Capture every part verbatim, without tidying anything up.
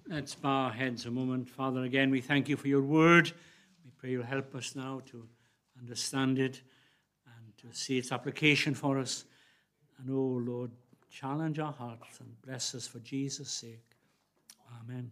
Let's bow our heads a moment. Father, again, we thank you for your word. We pray you'll help us now to understand it and to see its application for us. And, oh, Lord, challenge our hearts and bless us for Jesus' sake. Amen.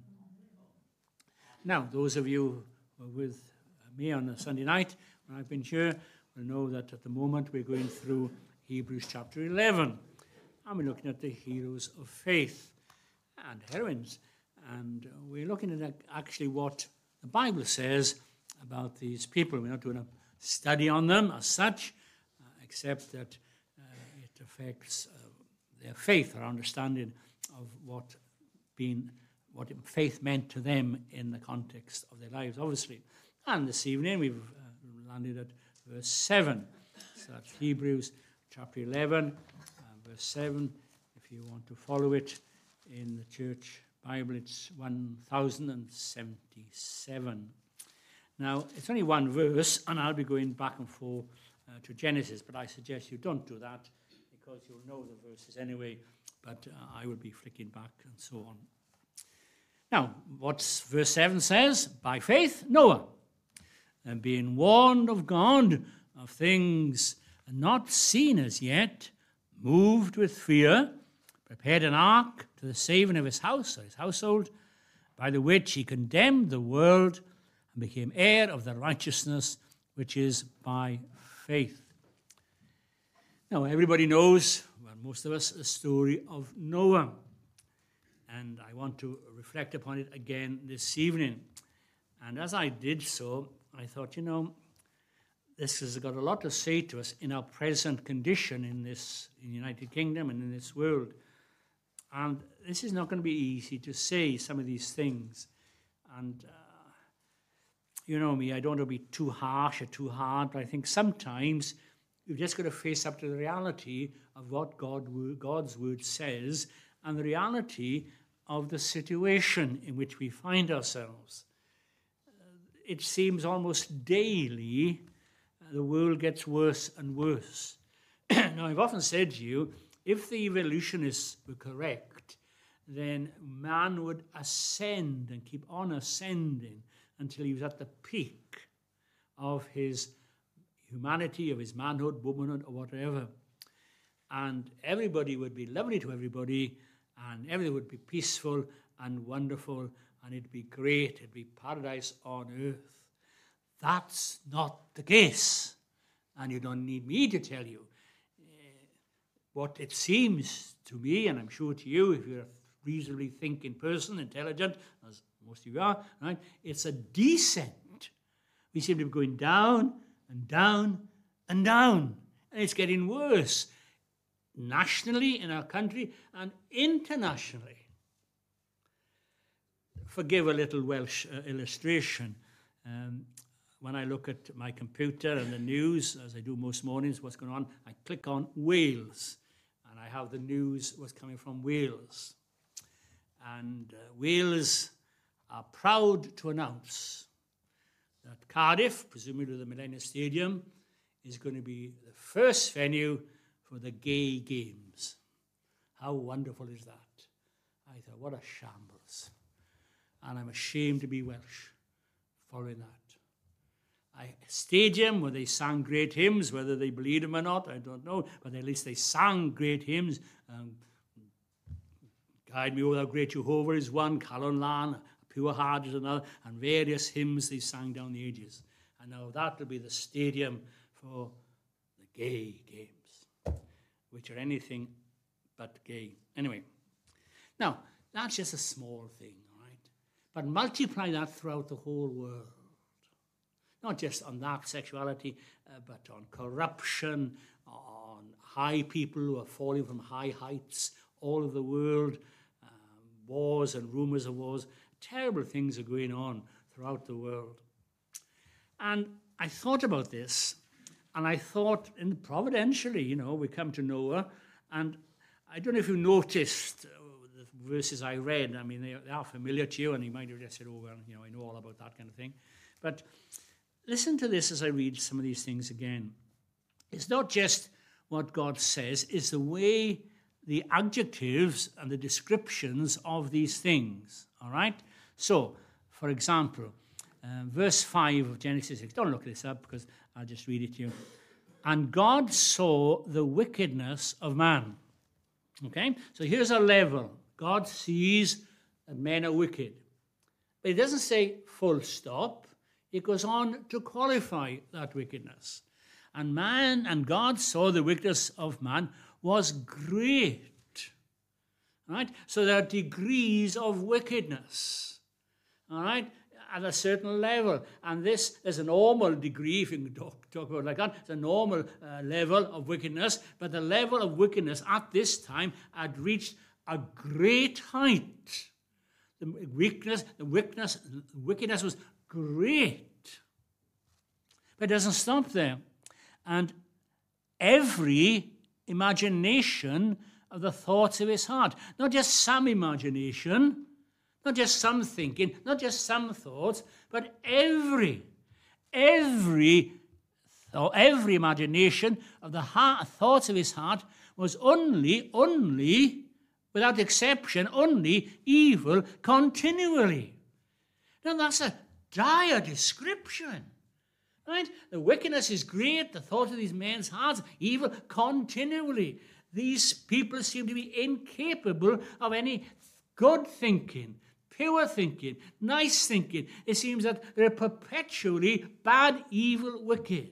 Now, those of you who are with me on a Sunday night, when I've been here, will know that at the moment we're going through Hebrews chapter eleven. And we're looking at the heroes of faith and heroines. And we're looking at actually what the Bible says about these people. We're not doing a study on them as such, uh, except that uh, it affects uh, their faith, or understanding of what being, what faith meant to them in the context of their lives, obviously. And this evening we've uh, landed at verse seven. So that's Hebrews chapter eleven, uh, verse seven. If you want to follow it in the church Bible, it's one thousand seventy-seven. Now, it's only one verse, and I'll be going back and forth uh, to Genesis, but I suggest you don't do that, because you'll know the verses anyway, but uh, I will be flicking back and so on. Now, what's verse seven says? By faith, Noah, and being warned of God of things not seen as yet, moved with fear, prepared an ark to the saving of his house, or his household, by the which he condemned the world and became heir of the righteousness which is by faith. Now, everybody knows, well, most of us, the story of Noah. And I want to reflect upon it again this evening. And as I did so, I thought, you know, this has got a lot to say to us in our present condition in this in the United Kingdom and in this world. And this is not going to be easy to say some of these things. And, uh, you know me, I don't want to be too harsh or too hard, but I think sometimes you've just got to face up to the reality of what God, God's word says and the reality of the situation in which we find ourselves. Uh, it seems almost daily uh, the world gets worse and worse. Now, I've often said to you, if the evolutionists were correct, then man would ascend and keep on ascending until he was at the peak of his humanity, of his manhood, womanhood, or whatever. And everybody would be lovely to everybody, and everything would be peaceful and wonderful, and it'd be great. It'd be paradise on earth. That's not the case. And you don't need me to tell you. What it seems to me, and I'm sure to you, if you're a reasonably thinking person, intelligent, as most of you are, right, it's a descent. We seem to be going down and down and down. And it's getting worse, nationally in our country and internationally. Forgive a little Welsh uh, illustration. Um, when I look at my computer and the news, as I do most mornings, what's going on, I click on Wales. And I have the news what's coming from Wales. And uh, Wales are proud to announce that Cardiff, presumably the Millennium Stadium, is going to be the first venue for the gay games. How wonderful is that? I thought, what a shambles. And I'm ashamed to be Welsh following that. A stadium where they sang great hymns, whether they believed them or not, I don't know, but at least they sang great hymns. Um, Guide Me, O Thou Great Jehovah is one, Calon Lan, Pure Heart is another, and various hymns they sang down the ages. And now that will be the stadium for the gay games, which are anything but gay. Anyway, now, that's just a small thing, all right? But multiply that throughout the whole world. Not just on that sexuality, uh, but on corruption, on high people who are falling from high heights all over the world, um, wars and rumors of wars. Terrible things are going on throughout the world. And I thought about this, and I thought, in providentially, you know, we come to Noah, and I don't know if you noticed uh, the verses I read. I mean, they, they are familiar to you, and you might have just said, oh, well, you know, I know all about that kind of thing. But listen to this as I read some of these things again. It's not just what God says, it's the way the adjectives and the descriptions of these things, all right? So, for example, uh, verse five of Genesis six. Don't look this up because I'll just read it to you. And God saw the wickedness of man. Okay? So here's a level. God sees that men are wicked. But he doesn't say full stop. It goes on to qualify that wickedness. And man, and God saw the wickedness of man was great. All right? So there are degrees of wickedness. All right? At a certain level. And this is a normal degree, if you can talk, talk about it like that. It's a normal uh, level of wickedness. But the level of wickedness at this time had reached a great height. The weakness, the wickedness, the wickedness was great. But it doesn't stop there. And every imagination of the thoughts of his heart, not just some imagination, not just some thinking, not just some thoughts, but every, every, thought, every imagination of the heart, thoughts of his heart was only, only, without exception, only evil continually. Now that's a dire description, right? The wickedness is great, the thought of these men's hearts, evil continually. These people seem to be incapable of any good thinking, pure thinking, nice thinking. It seems that they're perpetually bad, evil, wicked.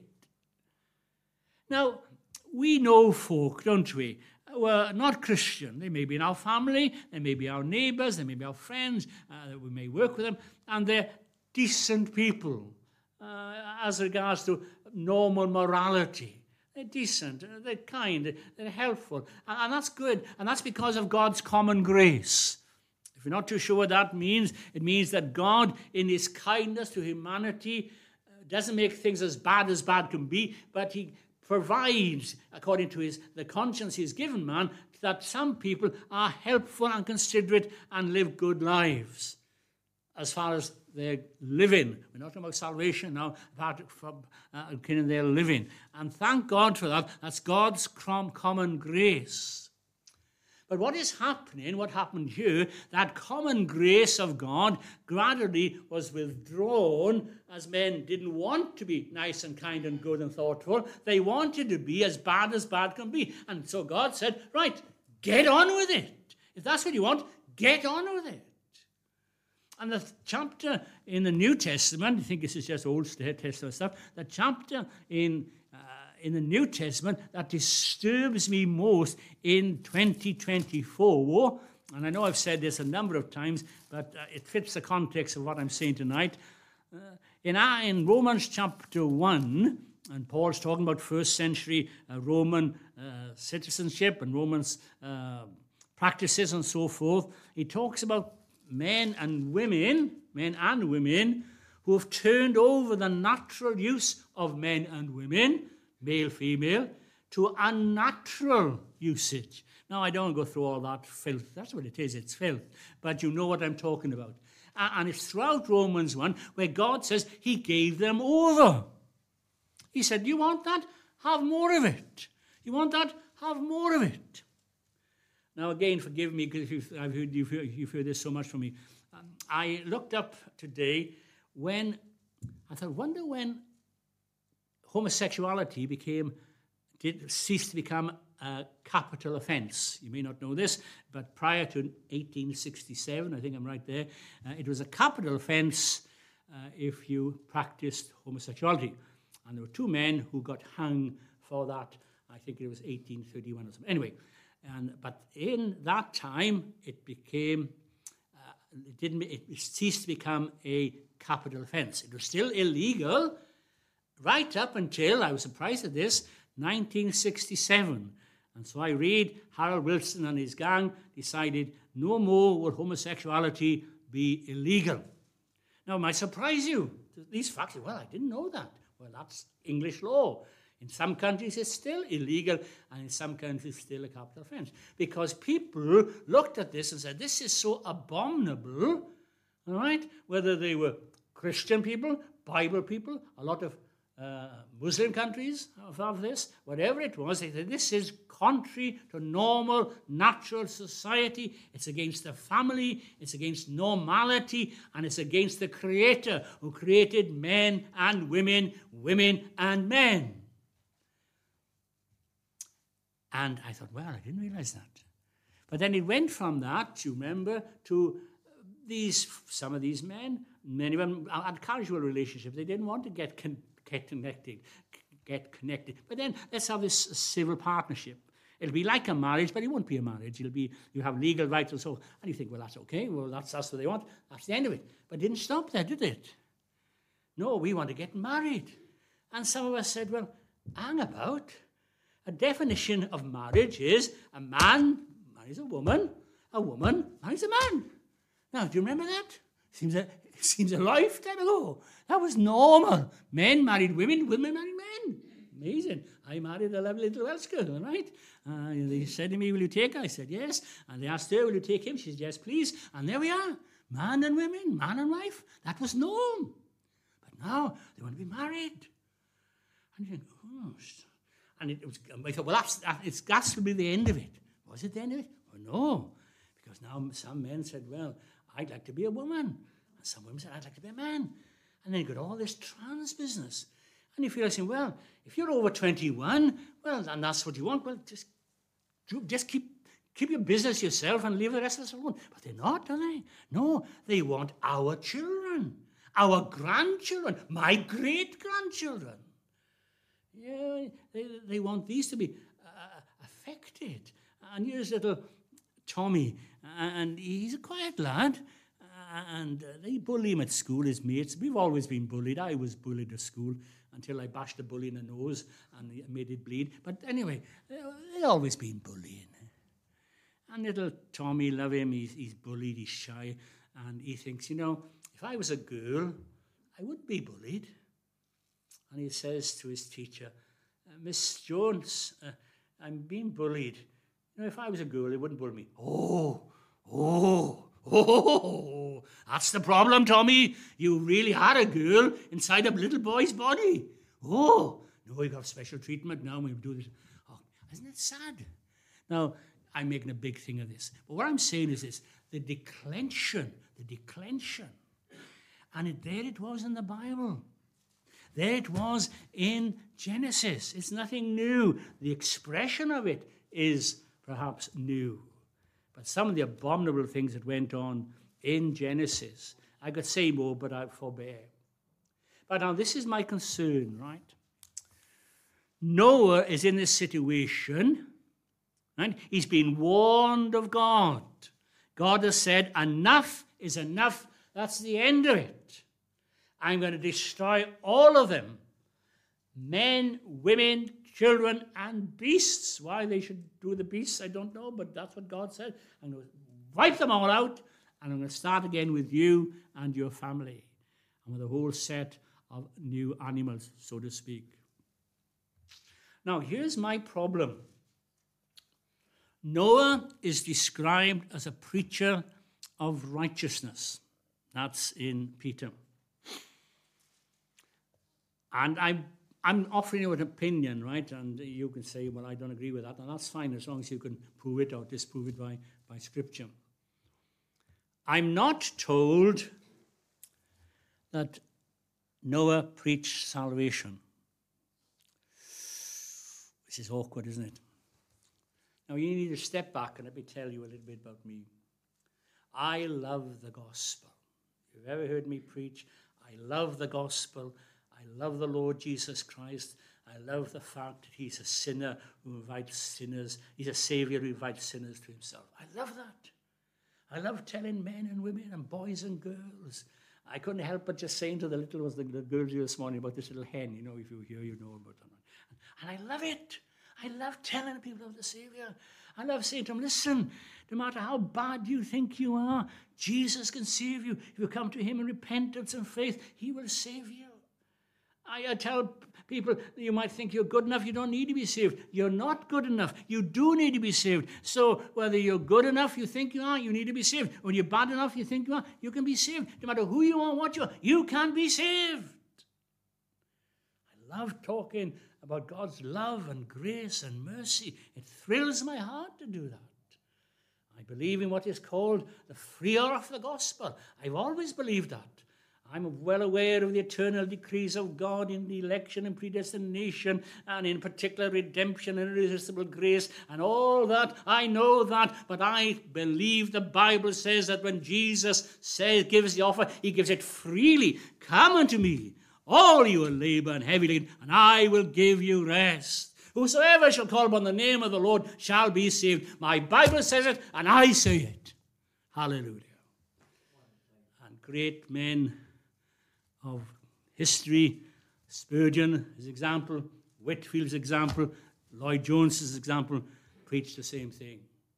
Now, we know folk, don't we, who are not Christian. They may be in our family, they may be our neighbours, they may be our friends, uh, we may work with them, and they're decent people uh, as regards to normal morality. They're decent, they're kind, they're helpful, and, and that's good, and that's because of God's common grace. If you're not too sure what that means, it means that God, in his kindness to humanity, uh, doesn't make things as bad as bad can be, but he provides, according to his the conscience he's given man, that some people are helpful and considerate and live good lives as far as they're living. We're not talking about salvation now, apart from uh, their living. And thank God for that. That's God's common grace. But what is happening, what happened here, that common grace of God gradually was withdrawn as men didn't want to be nice and kind and good and thoughtful. They wanted to be as bad as bad can be. And so God said, right, get on with it. If that's what you want, get on with it. And the chapter in the New Testament, I think this is just Old Testament stuff, the chapter in in the New Testament that disturbs me most in twenty twenty-four, and I know I've said this a number of times, but uh, it fits the context of what I'm saying tonight. Uh, in, uh, in Romans chapter one, and Paul's talking about first century uh, Roman uh, citizenship and Romans uh, practices and so forth, he talks about men and women, men and women, who have turned over the natural use of men and women, male, female, to unnatural usage. Now, I don't go through all that filth. That's what it is, it's filth. But you know what I'm talking about. And it's throughout Romans one where God says he gave them over. He said, you want that? Have more of it. You want that? Have more of it. Now, again, forgive me because you've, I've heard, you've, heard, you've heard this so much from me. Um, I looked up today when, I thought, wonder when homosexuality became, did cease to become a capital offence. You may not know this, but prior to eighteen sixty-seven, I think I'm right there, uh, it was a capital offence uh, if you practiced homosexuality. And there were two men who got hung for that. I think it was eighteen thirty-one or something. Anyway, and but in that time, it became, uh, it didn't, it ceased to become a capital offence. It was still illegal, right up until, I was surprised at this, nineteen sixty-seven. And so I read, Harold Wilson and his gang decided no more will homosexuality be illegal. Now, it might surprise you, these facts. Well, I didn't know that. Well, that's English law. In some countries, it's still illegal, and in some countries, it's still a capital offence. Because people looked at this and said, this is so abominable, all right? Whether they were Christian people, Bible people, a lot of uh, Muslim countries of, of this, whatever it was, they said this is contrary to normal, natural society. It's against the family, it's against normality, and it's against the Creator who created men and women, women and men. And I thought, well, I didn't realize that. But then it went from that, you remember, to these, some of these men, many of them had casual relationships. They didn't want to get, con- get connected, get connected. But then let's have this civil partnership. It'll be like a marriage, but it won't be a marriage. It'll be, you have legal rights and so on. And you think, well, that's okay. Well, that's, that's what they want. That's the end of it. But it didn't stop there, did it? No, we want to get married. And some of us said, well, hang about. A definition of marriage is a man marries a woman, a woman marries a man. Now, do you remember that? Seems a, it seems a lifetime ago. That was normal. Men married women, women married men. Amazing. I married a lovely little Welsh girl, right? Uh, they said to me, will you take her? I said, yes. And they asked her, will you take him? She said, yes, please. And there we are. Man and women, man and wife. That was norm. But now they want to be married. And you think, oh, and it was, I thought, well, that's, that, it's got to be the end of it. Was it the end of it? Well, no. Because now some men said, well, I'd like to be a woman. And some women said, I'd like to be a man. And then you got all this trans business. And you feel like saying, well, if you're over twenty-one, well, and that's what you want, well, just, just keep, keep your business yourself and leave the rest of us alone. But they're not, are they? No, they want our children, our grandchildren, my great-grandchildren. Yeah, they, they want these to be uh, affected. And here's little Tommy, and he's a quiet lad, and they bully him at school, his mates. We've always been bullied. I was bullied at school until I bashed a bully in the nose and made it bleed. But anyway, they've always been bullying. And little Tommy, love him, he's, he's bullied, he's shy, and he thinks, you know, if I was a girl, I would be bullied. And he says to his teacher, Miss Jones, uh, I'm being bullied. You know, if I was a girl, they wouldn't bully me. Oh, oh, oh, that's the problem, Tommy. You really had a girl inside a little boy's body. Oh, no, you got special treatment now. We do this. Oh, isn't it sad? Now, I'm making a big thing of this. But what I'm saying is this, the declension, the declension. And it, there it was in the Bible. There it was in Genesis. It's nothing new. The expression of it is perhaps new. But some of the abominable things that went on in Genesis, I could say more, but I forbear. But now this is my concern, right? Noah is in this situation, right? He's been warned of God. God has said, enough is enough. That's the end of it. I'm going to destroy all of them. Men, women, children, and beasts. Why they should do the beasts, I don't know, but that's what God said. I'm going to wipe them all out, and I'm going to start again with you and your family, and with a whole set of new animals, so to speak. Now, here's my problem. Noah is described as a preacher of righteousness. That's in Peter. And I'm, I'm offering you an opinion, right? And you can say, well, I don't agree with that. And that's fine, as long as you can prove it or disprove it by, by Scripture. I'm not told that Noah preached salvation. Which is awkward, isn't it? Now, you need to step back and let me tell you a little bit about me. I love the gospel. If you've ever heard me preach, I love the gospel. I love the Lord Jesus Christ. I love the fact that he's a sinner who invites sinners. He's a savior who invites sinners to himself. I love that. I love telling men and women and boys and girls. I couldn't help but just saying to the little ones, the, the girls here this morning, about this little hen. You know, if you're here, you know about that. And I love it. I love telling people of the Savior. I love saying to them, listen, no matter how bad you think you are, Jesus can save you. If you come to him in repentance and faith, he will save you. I, I tell people, you might think you're good enough, you don't need to be saved. You're not good enough. You do need to be saved. So whether you're good enough, you think you are, you need to be saved. When you're bad enough, you think you are, you can be saved. No matter who you are, what you are, you can be saved. I love talking about God's love and grace and mercy. It thrills my heart to do that. I believe in what is called the freer of the gospel. I've always believed that. I'm well aware of the eternal decrees of God in the election and predestination, and in particular redemption and irresistible grace and all that. I know that, but I believe the Bible says that when Jesus says, gives the offer, he gives it freely. Come unto me, all you are labor and heavy laden, and I will give you rest. Whosoever shall call upon the name of the Lord shall be saved. My Bible says it, and I say it. Hallelujah. And great men of history, Spurgeon, his example, Whitfield's example, Lloyd Jones's example, preach the same thing.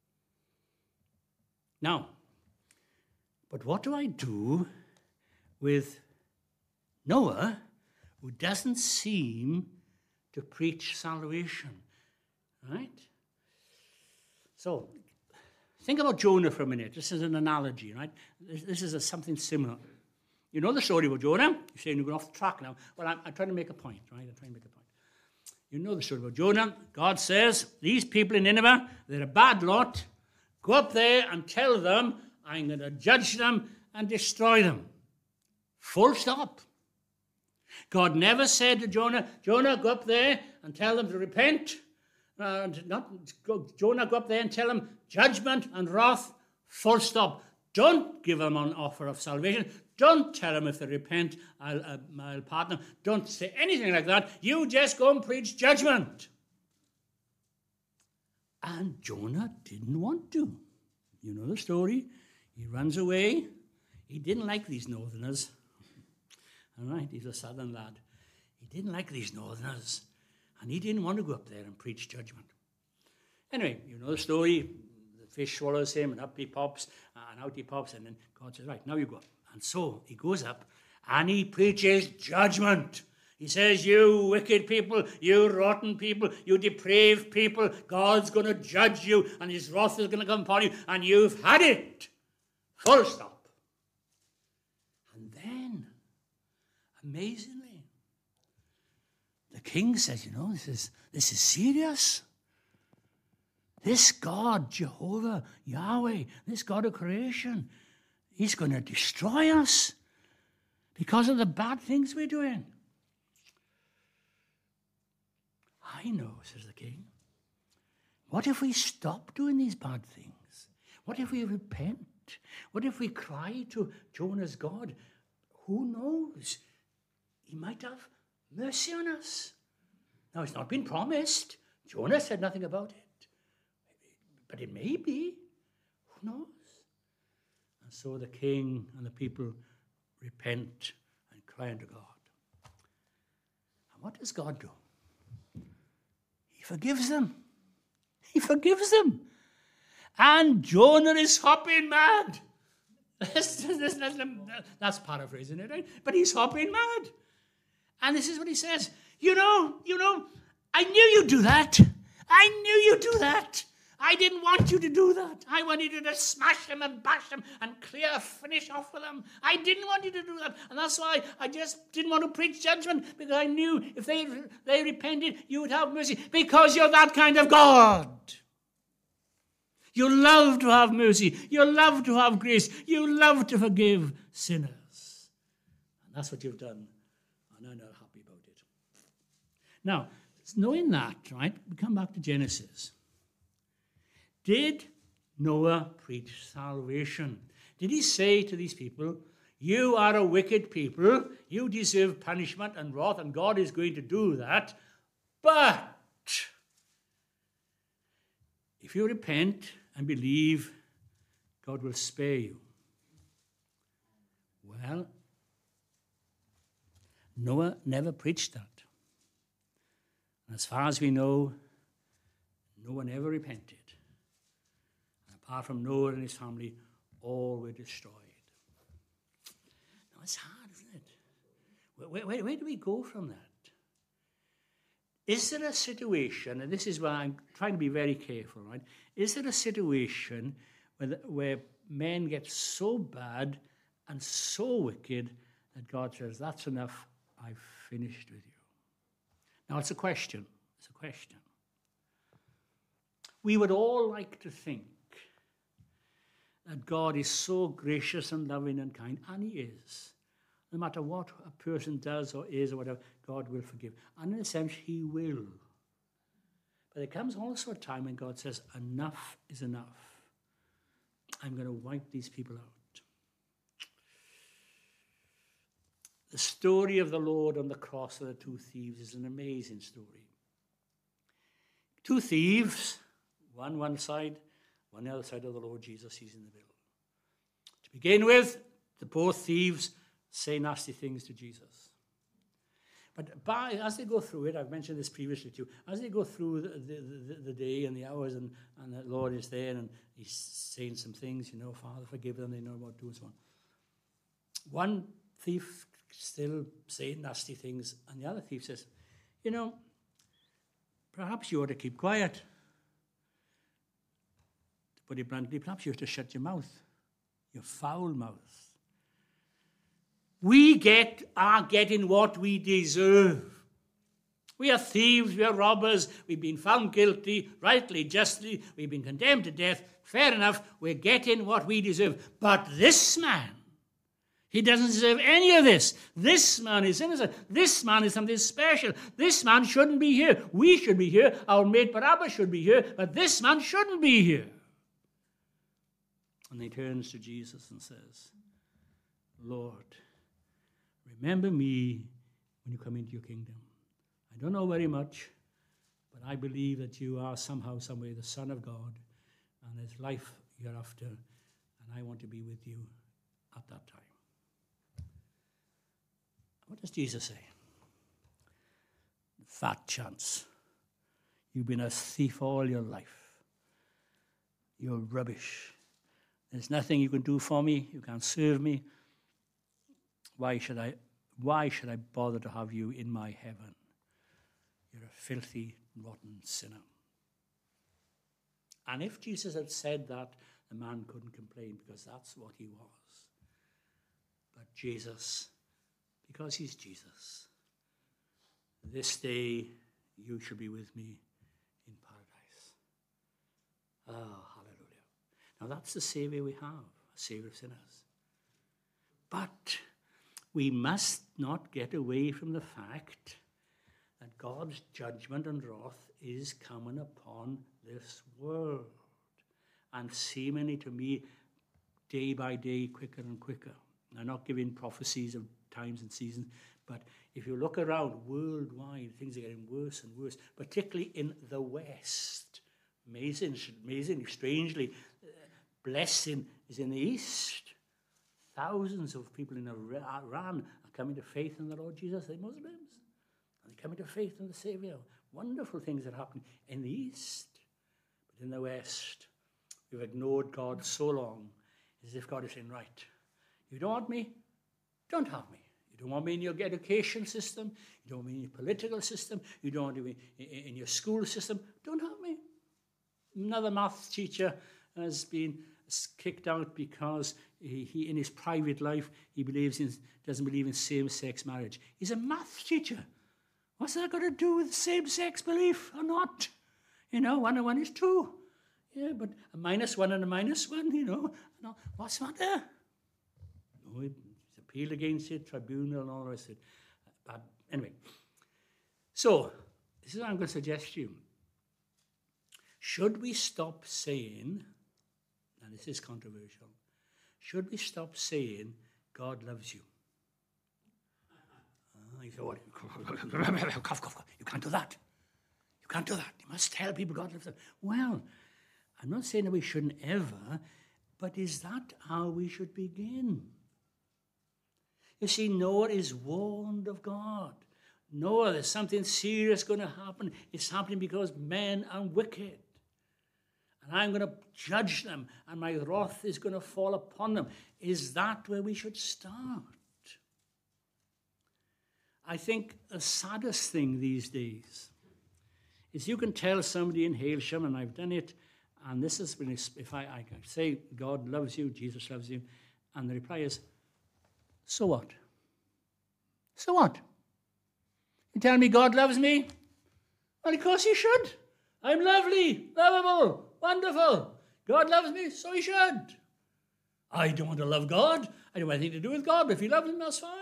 Now, but what do I do with Noah, who doesn't seem to preach salvation? Right? So, think about Jonah for a minute. This is an analogy, right? This, this is a, something similar. You know the story about Jonah. You're saying you're going off the track now. Well, I'm, I'm trying to make a point, right? I'm trying to make a point. You know the story about Jonah. God says, these people in Nineveh, they're a bad lot. Go up there and tell them, I'm going to judge them and destroy them. Full stop. God never said to Jonah, Jonah, go up there and tell them to repent. Uh, not go, Jonah, go up there and tell them judgment and wrath. Full stop. Don't give them an offer of salvation. Don't tell them if they repent, I'll, uh, I'll pardon them. Don't say anything like that. You just go and preach judgment. And Jonah didn't want to. You know the story. He runs away. He didn't like these northerners. All right, he's a southern lad. He didn't like these northerners. And he didn't want to go up there and preach judgment. Anyway, you know the story. The fish swallows him, and up he pops, and out he pops, and then God says, right, now you go. And so he goes up, and he preaches judgment. He says, you wicked people, you rotten people, you depraved people, God's going to judge you, and his wrath is going to come upon you, and you've had it. Full stop. And then, amazingly, the king says, you know, this is, this is serious. This God, Jehovah, Yahweh, this God of creation, he's going to destroy us because of the bad things we're doing. I know, says the king. What if we stop doing these bad things? What if we repent? What if we cry to Jonah's God? Who knows? He might have mercy on us. Now, it's not been promised. Jonah said nothing about it. But it may be. Who knows? And so the king and the people repent and cry unto God. And what does God do? He forgives them. He forgives them. And Jonah is hopping mad. That's paraphrasing it, right? But he's hopping mad. And this is what he says. You know, you know, I knew you'd do that. I knew you'd do that. I didn't want you to do that. I wanted you to smash them and bash them and clear, finish off with them. I didn't want you to do that. And that's why I just didn't want to preach judgment, because I knew if they, they repented, you would have mercy, because you're that kind of God. You love to have mercy. You love to have grace. You love to forgive sinners. And that's what you've done. And I'm not happy about it. Now, knowing that, right, we come back to Genesis. Did Noah preach salvation? Did he say to these people, you are a wicked people, you deserve punishment and wrath, and God is going to do that, but if you repent and believe, God will spare you? Well, Noah never preached that. And as far as we know, Noah never repented. And apart from Noah and his family, all were destroyed. Now, it's hard, isn't it? Where, where, where do we go from that? Is there a situation, and this is why I'm trying to be very careful, right? Is there a situation where, the, where men get so bad and so wicked that God says, that's enough, I've finished with you? Now, it's a question. It's a question. We would all like to think that God is so gracious and loving and kind, and he is. No matter what a person does or is or whatever, God will forgive. And in a sense, he will. But there comes also a time when God says, enough is enough. I'm going to wipe these people out. The story of the Lord on the cross of the two thieves is an amazing story. Two thieves, one one side, one the other side of the Lord Jesus, he's in the middle. To begin with, the both thieves say nasty things to Jesus. But by, as they go through it, I've mentioned this previously too, as they go through the, the, the, the day and the hours and, and the Lord is there and he's saying some things, you know, Father, forgive them, they know what to do and so on. One thief still saying nasty things, and the other thief says, you know, perhaps you ought to keep quiet. To put it bluntly, perhaps you ought to shut your mouth, your foul mouth. We get are getting what we deserve. We are thieves, we are robbers, we've been found guilty, rightly, justly, we've been condemned to death. Fair enough, we're getting what we deserve. But this man, he doesn't deserve any of this. This man is innocent. This man is something special. This man shouldn't be here. We should be here. Our mate Barabbas should be here, but this man shouldn't be here. And he turns to Jesus and says, Lord, remember me when you come into your kingdom. I don't know very much, but I believe that you are somehow, some way, the Son of God, and there's life hereafter, and I want to be with you at that time. What does Jesus say? Fat chance. You've been a thief all your life. You're rubbish. There's nothing you can do for me. You can't serve me. Why should I, why should I bother to have you in my heaven? You're a filthy, rotten sinner. And if Jesus had said that, the man couldn't complain because that's what he was. But Jesus, because he's Jesus, this day you shall be with me in paradise. Oh, hallelujah. Now that's the Savior we have, a Savior of sinners. But we must not get away from the fact that God's judgment and wrath is coming upon this world. And seemingly to me, day by day, quicker and quicker. I'm not giving prophecies of times and seasons, but if you look around worldwide, things are getting worse and worse, particularly in the West. Amazing, amazing, strangely, uh, blessing is in the East. Thousands of people in Iran are coming to faith in the Lord Jesus. They're Muslims. And they're coming to faith in the Savior. Wonderful things are happening in the East. But in the West, we've ignored God so long, as if God is saying, right, you don't want me? Don't have me. You don't want me in your education system. You don't want me in your political system. You don't want me in your school system. Don't have me. Another maths teacher has been kicked out because he, he in his private life, he believes in, doesn't believe in same-sex marriage. He's a maths teacher. What's that got to do with same-sex belief or not? You know, one and one is two. Yeah, but a minus one and a minus one, you know. No, what's that there? No, he's appealed against it, tribunal and all the rest of it. But anyway, so this is what I'm going to suggest to you. Should we stop saying, and this is controversial, should we stop saying God loves you? Uh, you say, what? cough, cough, cough. You can't do that. You can't do that. You must tell people God loves them. Well, I'm not saying that we shouldn't ever, but is that how we should begin? You see, Noah is warned of God. Noah, there's something serious going to happen. It's happening because men are wicked. And I'm going to judge them, and my wrath is going to fall upon them. Is that where we should start? I think the saddest thing these days is you can tell somebody in Hailsham, and I've done it, and this is when if I, I say God loves you, Jesus loves you, and the reply is, so what? So what? You tell me God loves me? Well, of course he should. I'm lovely, lovable, wonderful. God loves me, so he should. I don't want to love God. I don't want anything to do with God, but if he loves him, that's fine.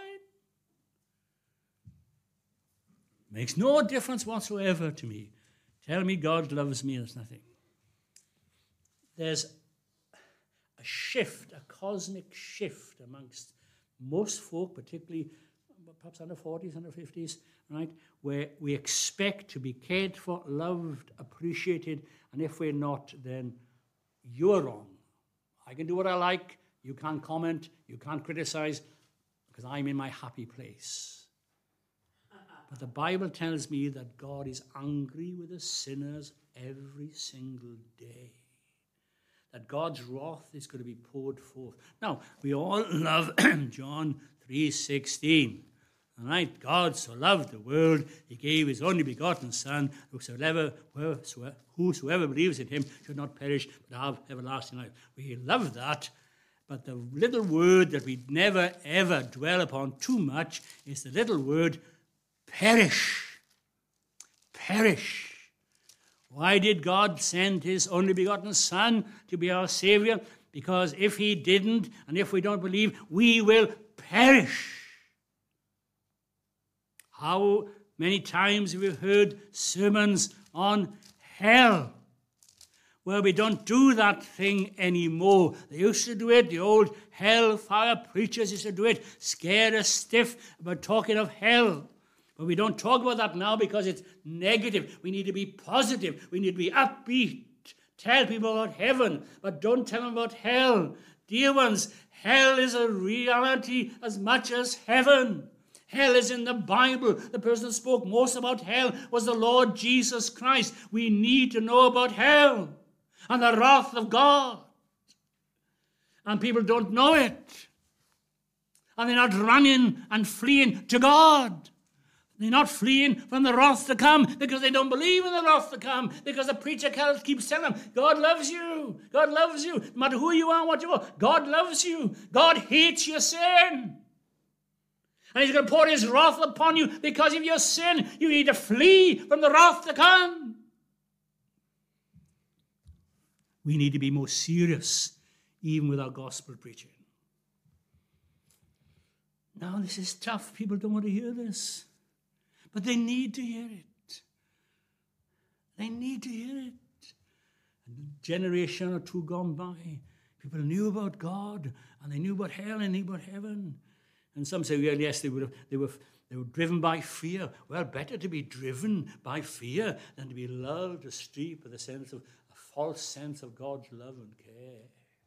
Makes no difference whatsoever to me. Tell me God loves me, there's nothing. There's a shift, a cosmic shift amongst most folk, particularly perhaps under forties, under fifties, right, where we expect to be cared for, loved, appreciated, and if we're not, then you're wrong. I can do what I like. You can't comment. You can't criticize because I'm in my happy place. But the Bible tells me that God is angry with the sinners every single day. That God's wrath is going to be poured forth. Now, we all love John three sixteen. All right, God so loved the world, he gave his only begotten Son, whosoever, whosoever believes in him should not perish, but have everlasting life. We love that, but the little word that we never, ever dwell upon too much is the little word perish. Perish. Why did God send his only begotten Son to be our Savior? Because if he didn't, and if we don't believe, we will perish. How many times have we heard sermons on hell? Well, we don't do that thing anymore. They used to do it. The old hellfire preachers used to do it. Scared us stiff about talking of hell. But we don't talk about that now because it's negative. We need to be positive. We need to be upbeat. Tell people about heaven, but don't tell them about hell. Dear ones, hell is a reality as much as heaven. Hell is in the Bible. The person who spoke most about hell was the Lord Jesus Christ. We need to know about hell and the wrath of God. And people don't know it. And they're not running and fleeing to God. They're not fleeing from the wrath to come because they don't believe in the wrath to come, because the preacher keeps telling them, God loves you. God loves you. No matter who you are, what you are, God loves you. God hates your sin. And he's going to pour his wrath upon you because of your sin. You need to flee from the wrath to come. We need to be more serious, even with our gospel preaching. Now, this is tough. People don't want to hear this. But they need to hear it. They need to hear it. A generation or two gone by, people knew about God, and they knew about hell, and they knew about heaven. And some say, well, yes, they, would have, they, were, they were driven by fear. Well, better to be driven by fear than to be lulled to sleep with a sense of a false sense of God's love and care.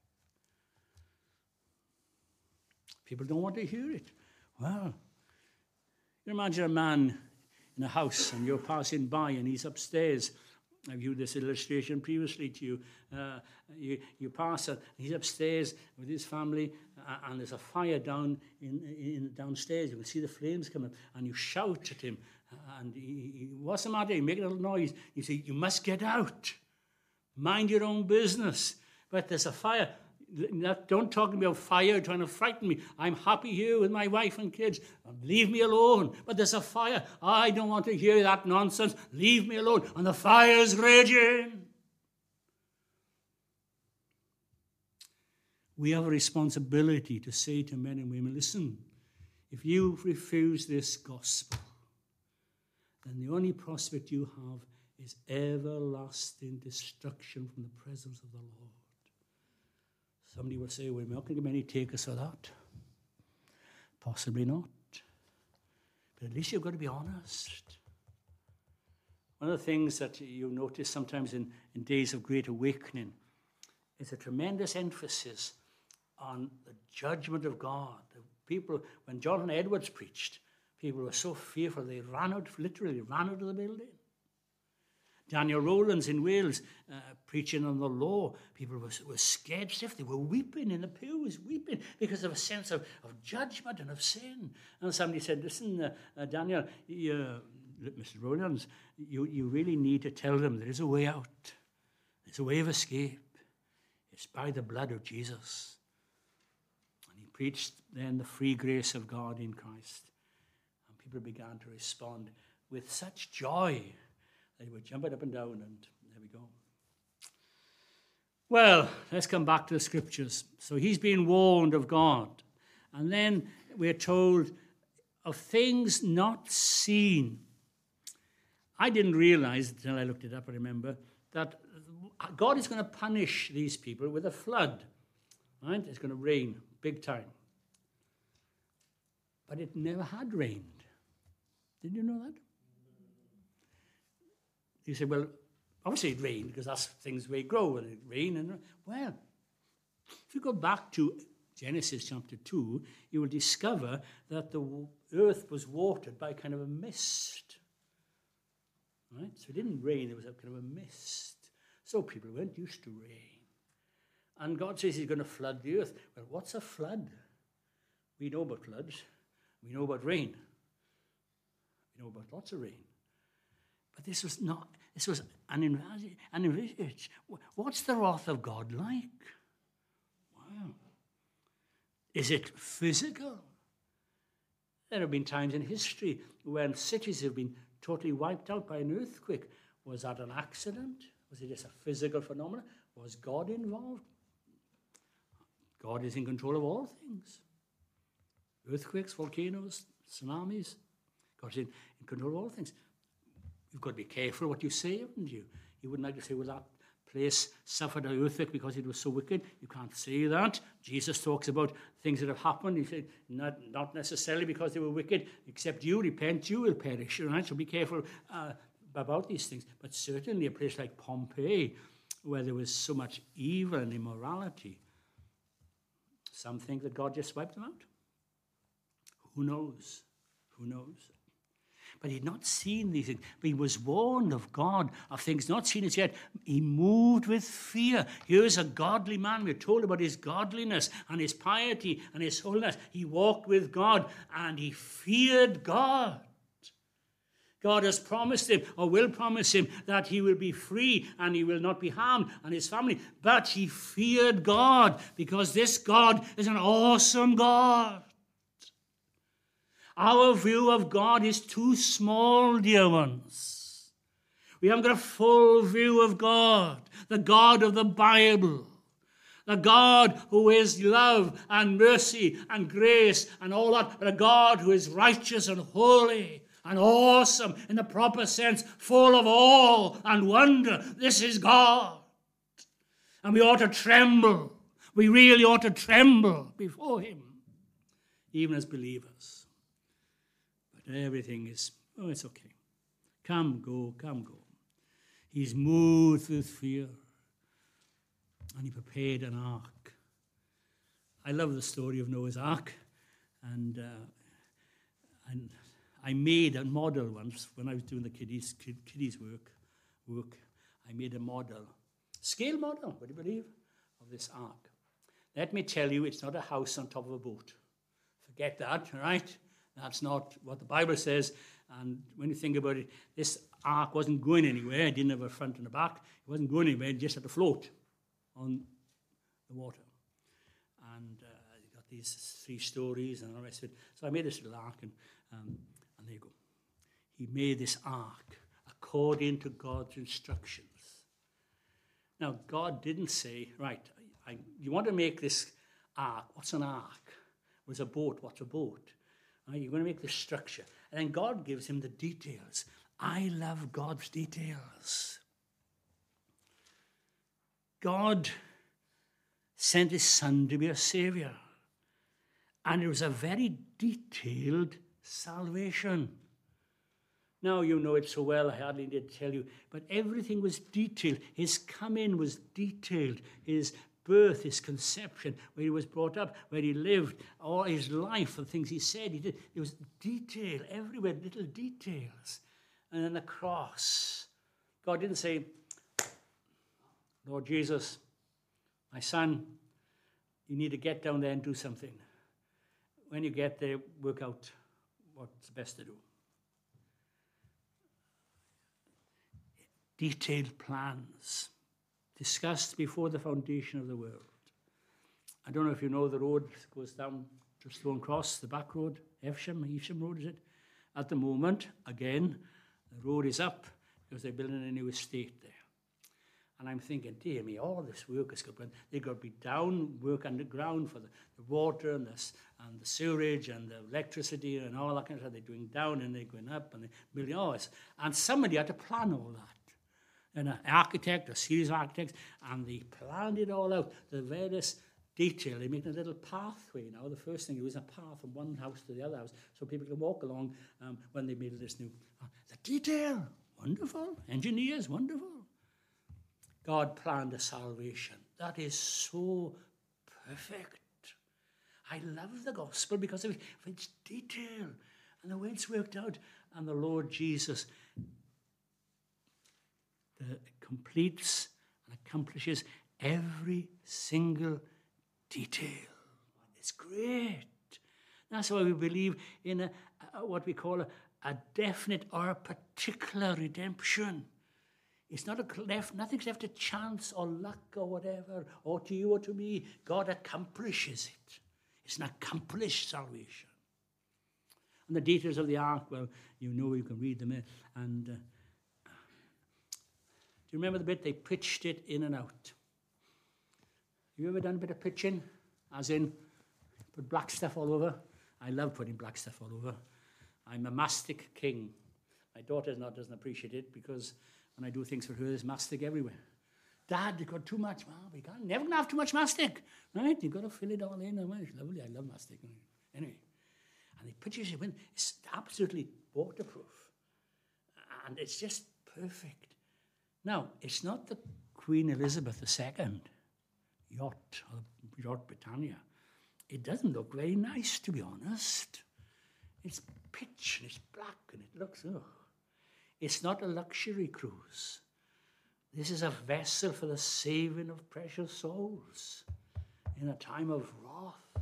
People don't want to hear it. Well, you imagine a man in a house and you're passing by and he's upstairs. I've used this illustration previously to you. Uh, you, you pass and he's upstairs with his family, uh, and there's a fire down in, in downstairs. You can see the flames coming, and you shout at him, and he, he, what's the matter? You make a little noise. You say, you must get out. Mind your own business. But there's a fire. Don't talk to me about fire trying to frighten me. I'm happy here with my wife and kids. Leave me alone. But there's a fire. I don't want to hear that nonsense. Leave me alone. And the fire's raging. We have a responsibility to say to men and women, listen, if you refuse this gospel, then the only prospect you have is everlasting destruction from the presence of the Lord. Somebody will say, well, how can many take us for that? Possibly not. But at least you've got to be honest. One of the things that you notice sometimes in, in days of great awakening is a tremendous emphasis on the judgment of God. The people, when Jonathan Edwards preached, people were so fearful they ran out, literally ran out of the building. Daniel Rowlands in Wales, uh, preaching on the law, people were, were scared stiff. They were weeping in the pews, weeping because of a sense of, of judgment and of sin. And somebody said, listen, uh, uh, Daniel, you, uh, Mister Rowlands, you, you really need to tell them there is a way out. There's a way of escape. It's by the blood of Jesus. And he preached then the free grace of God in Christ. And people began to respond. with such joy that he would jump it up and down, and there we go. Well, let's come back to the scriptures. So he's been warned of God. And then we're told of things not seen. I didn't realize until I looked it up, I remember, that God is going to punish these people with a flood. Right? It's going to rain big time. But it never had rained. Did you know that? You say, well, obviously it rained because that's things where grow and it rain and well, if you go back to Genesis chapter two, you will discover that the earth was watered by kind of a mist. Right? So it didn't rain, there was a kind of a mist. So people weren't used to rain. And God says he's going to flood the earth. Well, what's a flood? We know about floods. We know about rain. We know about lots of rain. But this was not, this was an envisage. What's the wrath of God like? Wow. Is it physical? There have been times in history when cities have been totally wiped out by an earthquake. Was that an accident? Was it just a physical phenomenon? Was God involved? God is in control of all things. Earthquakes, volcanoes, tsunamis. God is in, in control of all things. You've got to be careful what you say, haven't you? You wouldn't like to say, well, that place suffered an earthquake because it was so wicked. You can't say that. Jesus talks about things that have happened. He said, not, not necessarily because they were wicked, except you repent, you will perish. Right? So be careful uh, about these things. But certainly a place like Pompeii, where there was so much evil and immorality, some think that God just wiped them out. Who knows? Who knows? But he'd not seen these things. But he was warned of God, of things not seen as yet. He moved with fear. Here's a godly man. We're told about his godliness and his piety and his holiness. He walked with God and he feared God. God has promised him, or will promise him, that he will be free and he will not be harmed, and his family. But he feared God, because this God is an awesome God. Our view of God is too small, dear ones. We haven't got a full view of God, the God of the Bible, the God who is love and mercy and grace and all that, but a God who is righteous and holy and awesome in the proper sense, full of awe and wonder. This is God. And we ought to tremble. We really ought to tremble before him, even as believers. But everything is, oh, it's okay. Come, go, come, go. He's moved with fear. And he prepared an ark. I love the story of Noah's Ark. And, uh, and I made a model once when I was doing the kiddies, kid, kiddies work, work. I made a model, scale model, would you believe, of this ark. Let me tell you, it's not a house on top of a boat. Forget that, right? That's not what the Bible says. And when you think about it, this ark wasn't going anywhere. It didn't have a front and a back. It wasn't going anywhere. It just had to float on the water. And uh, you got these three stories and all the rest of it. So I made this little ark, and, um, and there you go. He made this ark according to God's instructions. Now, God didn't say, right, I, you want to make this ark. What's an ark? What's a boat? What's a boat? Right, you're going to make this structure. And then God gives him the details. I love God's details. God sent his son to be a savior. And it was a very detailed salvation. Now you know it so well, I hardly need to tell you. But everything was detailed. His coming was detailed. His birth, his conception, where he was brought up, where he lived, all his life, the things he said, he did. It was detail everywhere, little details. And then the cross. God didn't say, Lord Jesus, my son, you need to get down there and do something. When you get there, work out what's best to do. Detailed plans discussed before the foundation of the world. I don't know if you know the road that goes down to Stone Cross, the back road, Evesham, Evesham Road, is it? At the moment, again, The road is up because they're building a new estate there. And I'm thinking, dear me, all this work is going to, they've got to be down, work underground for the, the water and the, and the sewerage and the electricity and all that kind of stuff. They're doing down and they're going up and they're building all this. And somebody had to plan all that. And an architect, a series of architects, and they planned it all out. The various detail, they make a little pathway now. The first thing is a path from one house to the other house so people can walk along um, when they build this new. Uh, the detail, wonderful. Engineers, wonderful. God planned a salvation. That is so perfect. I love the gospel because of its detail and the way it's worked out. And the Lord Jesus the, completes and accomplishes every single detail. It's great. That's why we believe in a, a, what we call a, a definite or a particular redemption. It's not a left, nothing's left to chance or luck or whatever, or to you or to me. God accomplishes it. It's an accomplished salvation. And the details of the ark, well, you know, you can read them. In, and uh, do you remember the bit? They pitched it in and out. Have you ever done a bit of pitching? As in, put black stuff all over? I love putting black stuff all over. I'm a mastic king. My daughter not, doesn't appreciate it because when I do things for her, there's mastic everywhere. Dad, you've got too much. Well, we can't, never going to have too much mastic. Right? You've got to fill it all in. Well, it's lovely. I love mastic. Anyway. And the pictures you win, it's absolutely waterproof. And it's just perfect. Now, it's not the Queen Elizabeth the Second yacht, or Yacht Britannia. It doesn't look very nice, to be honest. It's pitch and it's black and it looks, ugh. It's not a luxury cruise. This is a vessel for the saving of precious souls in a time of wrath.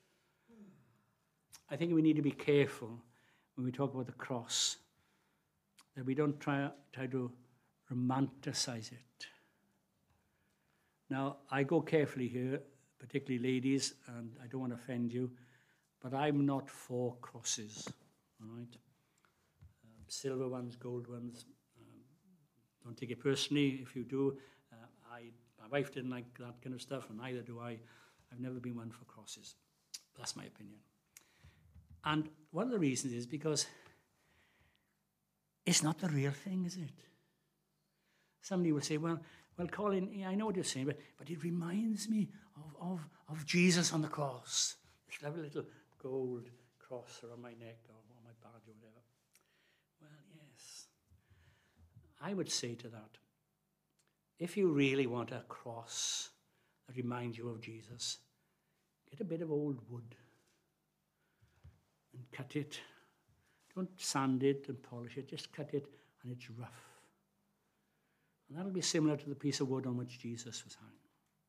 I think we need to be careful when we talk about the cross, that we don't try, try to romanticize it. Now, I go carefully here, particularly ladies, and I don't want to offend you, but I'm not for crosses, all right? Um, silver ones, gold ones. Um, don't take it personally if you do. Uh, I, my wife didn't like that kind of stuff, and neither do I. I've never been one for crosses. That's my opinion. And one of the reasons is because it's not the real thing, is it? Somebody will say, well, well, Colin, yeah, I know what you're saying, but, but it reminds me of, of, of Jesus on the cross. This lovely little gold cross around my neck or on my badge or whatever. Well, yes. I would say to that, if you really want a cross that reminds you of Jesus, get a bit of old wood and cut it. Don't sand it and polish it, just cut it and it's rough. And that'll be similar to the piece of wood on which Jesus was hung.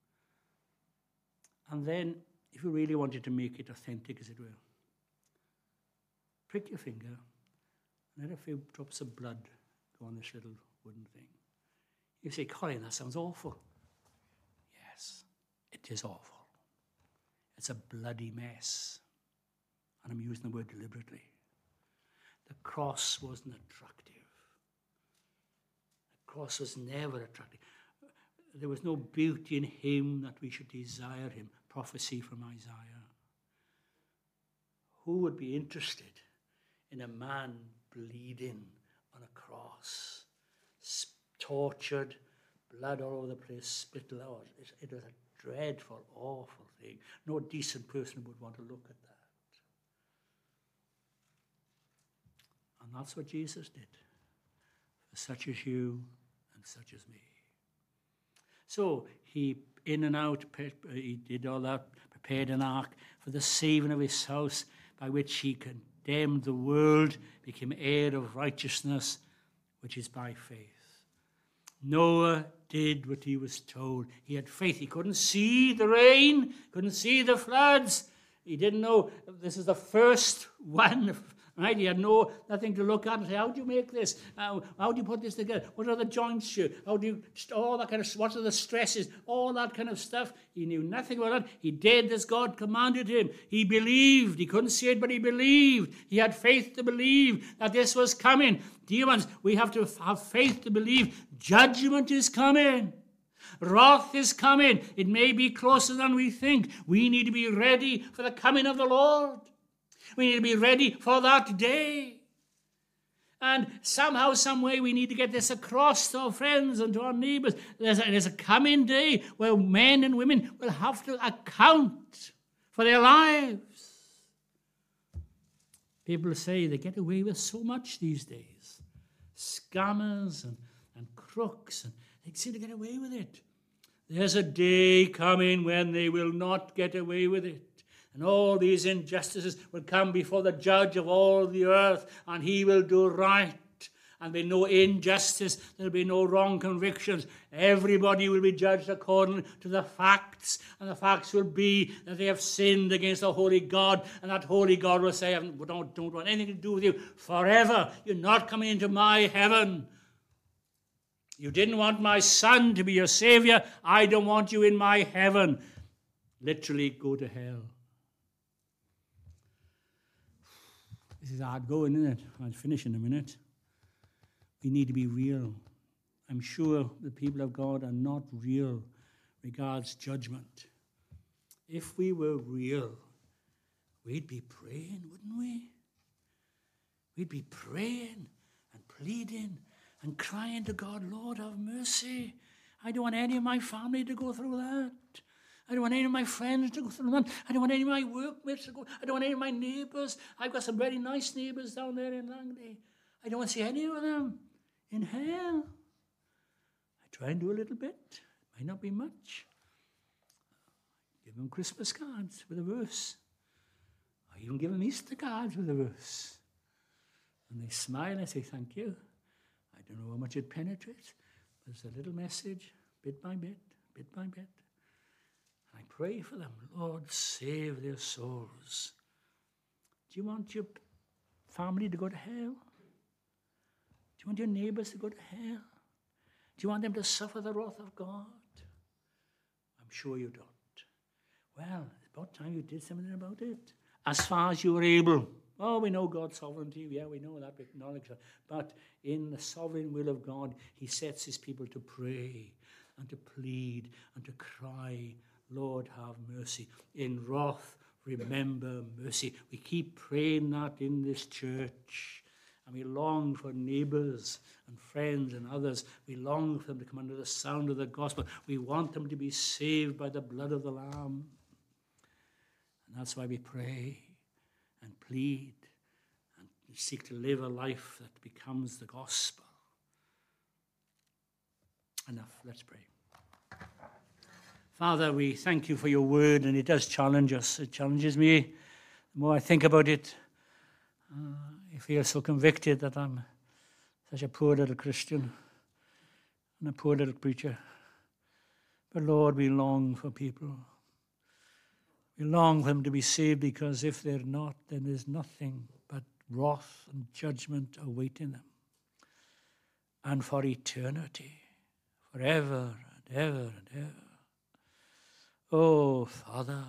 And then, if you really wanted to make it authentic, as it were, prick your finger and let a few drops of blood go on this little wooden thing. You say, Colin, that sounds awful. Yes, it is awful. It's a bloody mess. And I'm using the word deliberately. The cross wasn't attractive. The cross was never attractive. There was no beauty in him that we should desire him. Prophecy from Isaiah. Who would be interested in a man bleeding on a cross, tortured, blood all over the place, spittle out? It was a dreadful, awful thing. No decent person would want to look at that. And that's what Jesus did for such as you and such as me. So he, in and out, he did all that, prepared an ark for the saving of his house, by which he condemned the world, became heir of righteousness, which is by faith. Noah did what he was told. He had faith. He couldn't see the rain, couldn't see the floods. He didn't know this is the first one, Right? He had no nothing to look at and say, how do you make this? How, how do you put this together? What are the joints here? How do you, all that kind of, what are the stresses? All that kind of stuff. He knew nothing about that. He did as God commanded him. He believed. He couldn't see it, but he believed. He had faith to believe that this was coming. Dear ones, we have to have faith to believe judgment is coming. Wrath is coming. It may be closer than we think. We need to be ready for the coming of the Lord. We need to be ready for that day. And somehow, some way, we need to get this across to our friends and to our neighbors. There's a, there's a coming day where men and women will have to account for their lives. People say they get away with so much these days. Scammers and, and crooks, and they seem to get away with it. There's a day coming when they will not get away with it. And all these injustices will come before the judge of all the earth, and he will do right. And there'll be no injustice. There'll be no wrong convictions. Everybody will be judged according to the facts. And the facts will be that they have sinned against the holy God. And that holy God will say, I don't, don't want anything to do with you forever. You're not coming into my heaven. You didn't want my son to be your savior. I don't want you in my heaven. Literally, go to hell. This is hard going, isn't it? I'll finish in a minute. We need to be real. I'm sure the people of God are not real regards judgment. If we were real, we'd be praying, wouldn't we? We'd be praying and pleading and crying to God, Lord, have mercy. I don't want any of my family to go through that. I don't want any of my friends to go through that. I don't want any of my workmates to go. I don't want any of my neighbours. I've got some very nice neighbours down there in Langley. I don't want to see any of them in hell. I try and do a little bit. It might not be much. Give them Christmas cards with a verse. I even give them Easter cards with a verse. And they smile and I say, thank you. I don't know how much it penetrates, but it's a little message, bit by bit, bit by bit. I pray for them. Lord, save their souls. Do you want your family to go to hell? Do you want your neighbors to go to hell? Do you want them to suffer the wrath of God? I'm sure you don't. Well, it's about time you did something about it. As far as you were able. Oh, we know God's sovereignty. Yeah, we know that. We acknowledge that. But in the sovereign will of God, he sets his people to pray and to plead and to cry, Lord, have mercy. In wrath, remember mercy. We keep praying that in this church. And we long for neighbours and friends and others. We long for them to come under the sound of the gospel. We want them to be saved by the blood of the Lamb. And that's why we pray and plead and seek to live a life that becomes the gospel. Enough. Let's pray. Father, we thank you for your word, and it does challenge us. It challenges me. The more I think about it, uh, I feel so convicted that I'm such a poor little Christian and a poor little preacher. But Lord, we long for people. We long for them to be saved, because if they're not, then there's nothing but wrath and judgment awaiting them. And for eternity, forever and ever and ever. Oh, Father,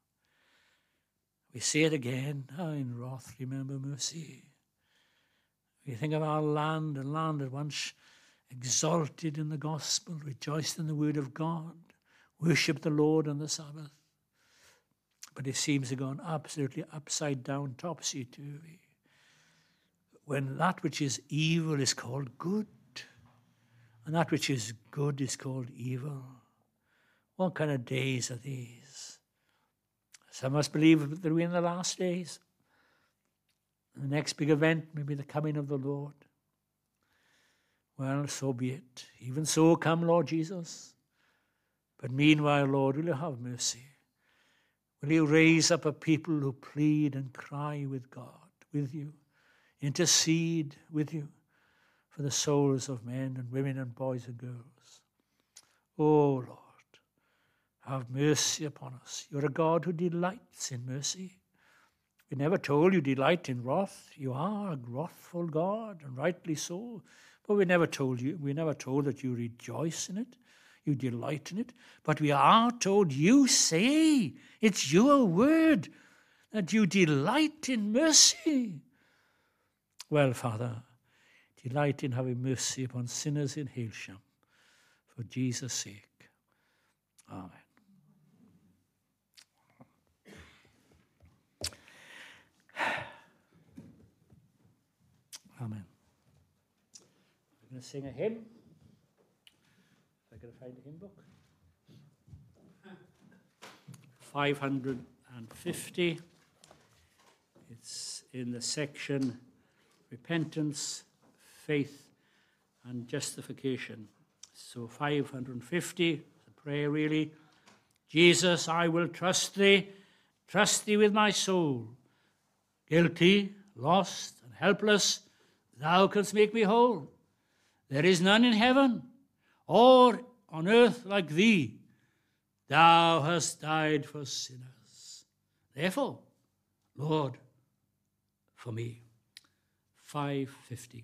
we say it again, oh, in wrath, remember mercy. We think of our land, a land that once exalted in the gospel, rejoiced in the word of God, worshipped the Lord on the Sabbath. But it seems to have gone absolutely upside down, topsy-turvy. When that which is evil is called good, and that which is good is called evil. What kind of days are these? Some of us believe that we're in the last days. The next big event may be the coming of the Lord. Well, so be it. Even so, come, Lord Jesus. But meanwhile, Lord, will you have mercy? Will you raise up a people who plead and cry with God, with you, intercede with you for the souls of men and women and boys and girls? Oh, Lord, have mercy upon us. You're a God who delights in mercy. We never told you delight in wrath. You are a wrathful God, and rightly so. But we never told you, we never told that you rejoice in it, you delight in it. But we are told, you say, it's your word, that you delight in mercy. Well, Father, delight in having mercy upon sinners in Hailsham, for Jesus' sake. Amen. Amen. I'm going to sing a hymn. If I can find a hymn book. five hundred fifty. It's in the section Repentance, Faith, and Justification. So five hundred fifty, the prayer really. Jesus, I will trust thee, trust thee with my soul. Guilty, lost, and helpless, thou canst make me whole. There is none in heaven or on earth like thee. Thou hast died for sinners. Therefore, Lord, for me. five fifty.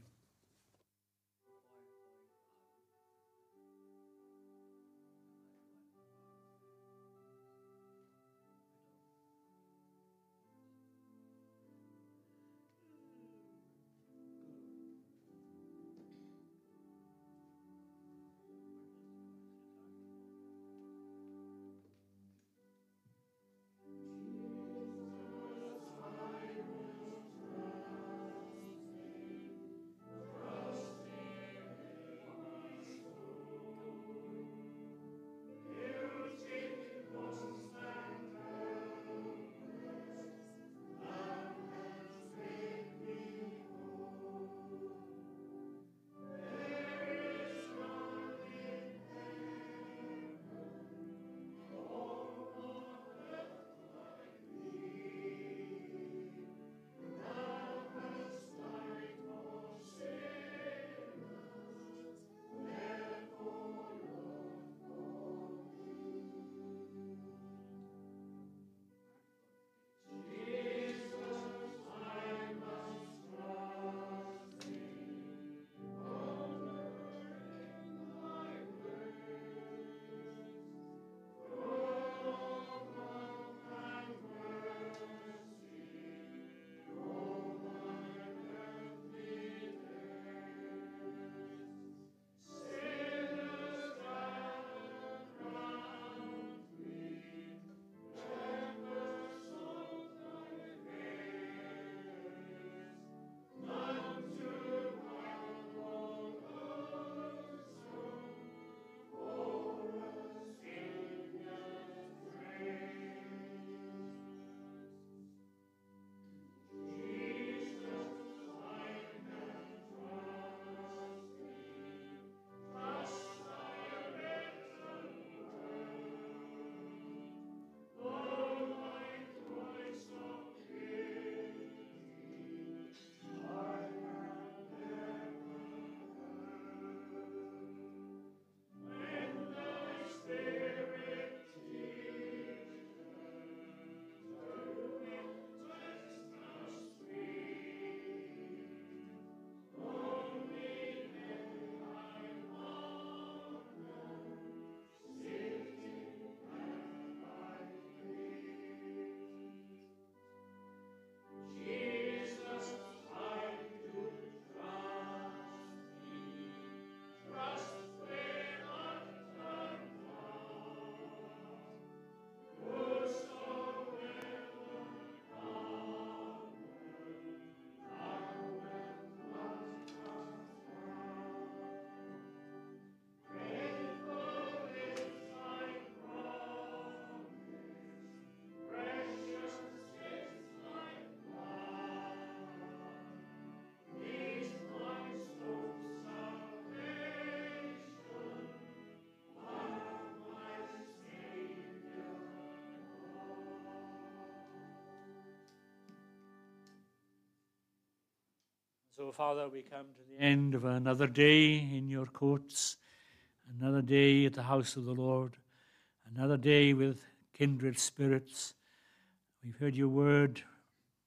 So, Father, we come to the end of another day in your courts, another day at the house of the Lord, another day with kindred spirits. We've heard your word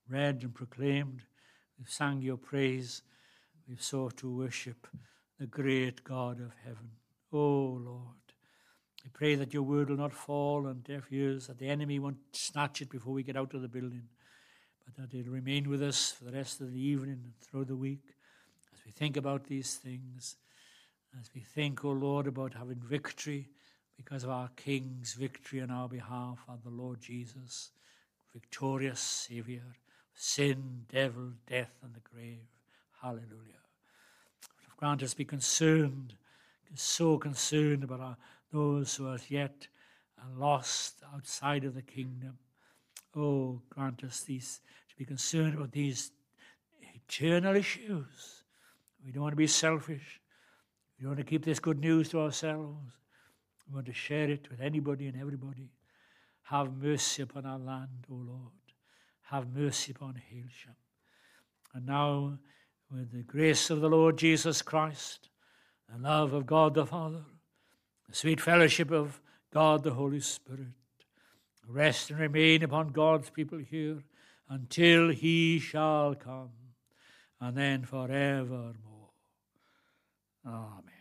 read and proclaimed. We've sang your praise. We've sought to worship the great God of heaven. Oh, Lord, I pray that your word will not fall on deaf ears, that the enemy won't snatch it before we get out of the building, but that it'll remain with us for the rest of the evening and through the week as we think about these things, as we think, oh Lord, about having victory because of our King's victory on our behalf, of the Lord Jesus, victorious Saviour, sin, devil, death, and the grave. Hallelujah. Grant us be concerned, so concerned about our, those who are yet lost outside of the kingdom. Oh, grant us these, to be concerned about these eternal issues. We don't want to be selfish. We don't want to keep this good news to ourselves. We want to share it with anybody and everybody. Have mercy upon our land, O Lord. Have mercy upon Hailsham. And now, with the grace of the Lord Jesus Christ, the love of God the Father, the sweet fellowship of God the Holy Spirit, rest and remain upon God's people here until he shall come, and then forevermore. Amen.